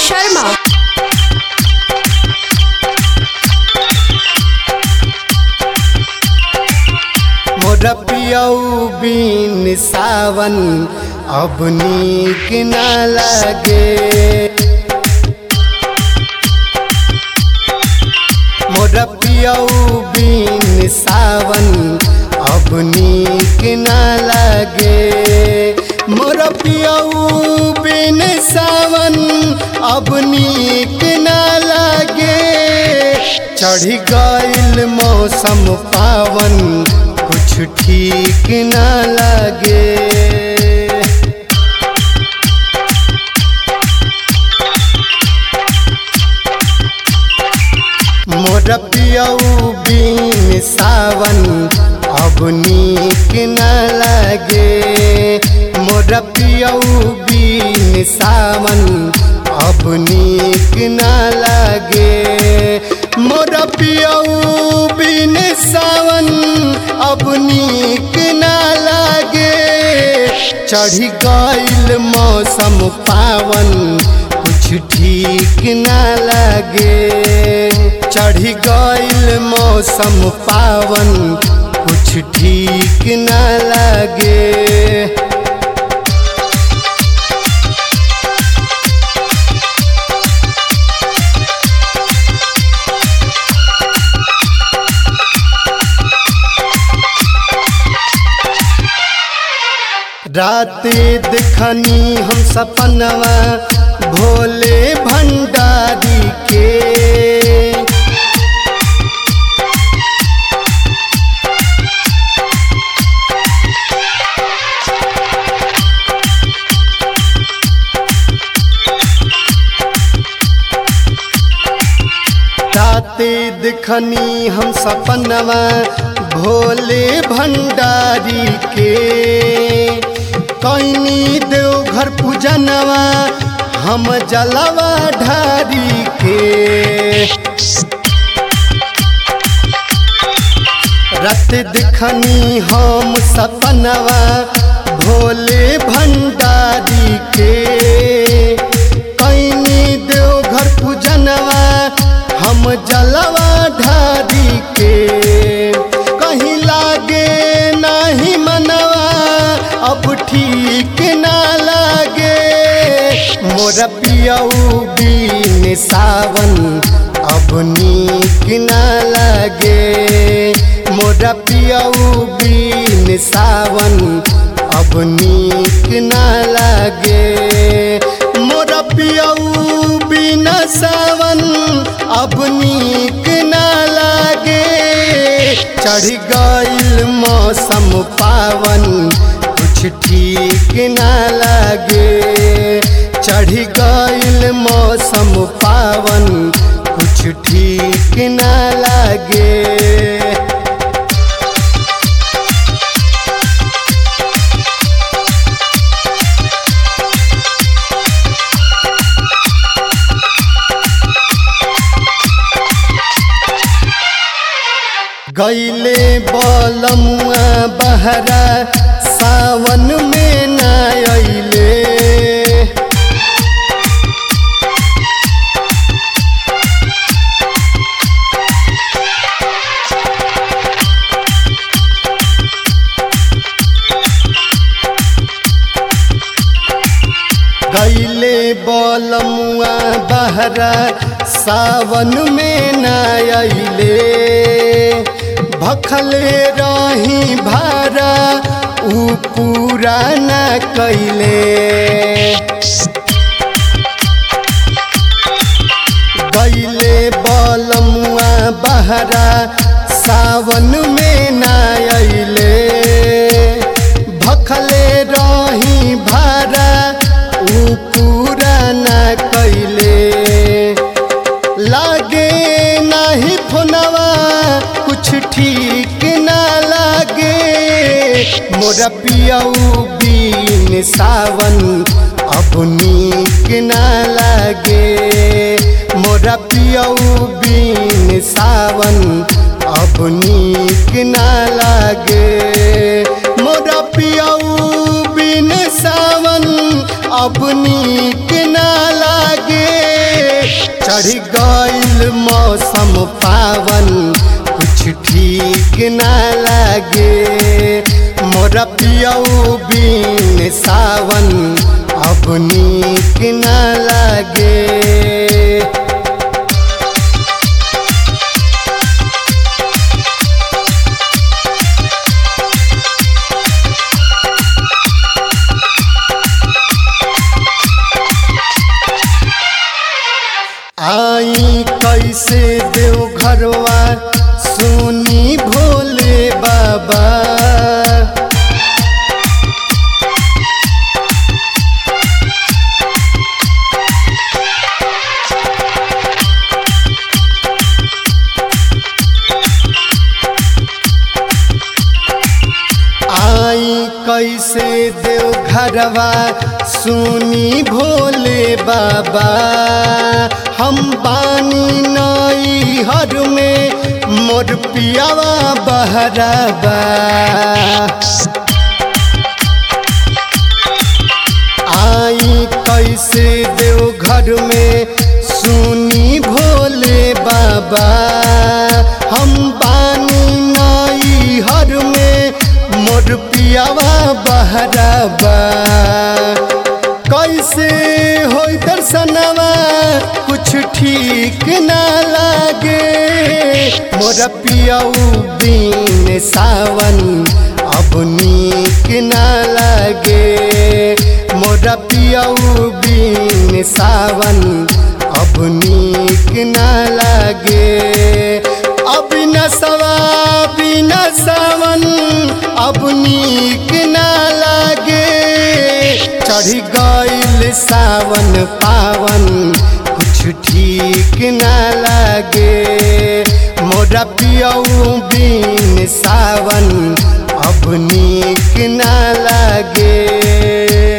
शर्मा। मोरा पियऊ बिन सावन अब नीक न लागे। मोरा पियऊ बिन सावन अब नीक न लागे। मोरा पियऊ बिन सावन अब नीक न लागे। चढ़ी गइल मौसम पावन कुछ ठीक न लागे। मोरा पियऊ बिन सावन अब नीक न लागे। मोरा पियऊ बिन सावन अब नीक न लागे। मोरा पियऊ बिन सावन अब नीक न लागे। चढ़ी गइल मौसम पावन कुछ ठीक न लागे। चढ़ी गइल मौसम पावन कुछ ठीक न लागे। रात देखनी हम सपनवा भोले भंडारी के। रात देखनी हम सपनवा भोले भंडारी के। कैनी देवघर पूजनवा हम जलवा ढारी के। रात देखनी हम सपनवा भोले भंडारी के। कैनी देवघर पूजनवा हम जलवा ढारी के। कहीं लागे नहीं मनवा अब ठीक ना लागे। मोरा पियऊ बिन सावन अब नीक ना लागे। मोरा पियऊ बिन सावन अब नीक ना लागे। मोरा पियऊ बिन सावन अब नीक ना लागे। चढ़ गइल मौसम पावन कुछ ठीक न लागे। चढ़ गइल मौसम पावन कुछ ठीक न लागे। गइले बलमुआ बहरा सावन में न अइले। गइले बलमुआ बहरा सावन में न अइले। भखले रही भारा ऊ पूरा न कैले। गइले बलमुआ बहरा सावन में न अइले। भखले रही भारा ऊ पूरा न कैले। लागे नाही फोनवा कुछ ठीक न लागे। मोरा पियऊ बिन सावन अब नीक न लागे। मोरा पियऊ बिन सावन अब नीक न लागे। मोरा पियऊ बिन सावन अब नीक न लागे। मौसम पावन कुछ ठीक ना लागे मोरा पियऊ बिन सावन अब नीक ना लागे। आई कैसे देवघरवा सुनी भोले बाबा आई कैसे देवघरवा सुनी भोले बाबा हम बानी नई हर में मोर पियावा बहराबा। आई कैसे देवघर में सुनी भोले बाबा हम बानी नई हर में मोर पियावा बहराबा। कैसे हो दर्शनवा कुछ ठीक ना लागे मोरा पियऊ बिन सावन अब नीक ना लागे मोरा पियऊ बिन सावन अब नीक ना लागे। अविनाशवा बिना सावन अब नीक ना लागे चढ़ी गइल सावन पावन कुछ ठीक ना लागे मोरा पियऊ बिन सावन अब नीक ना लागे।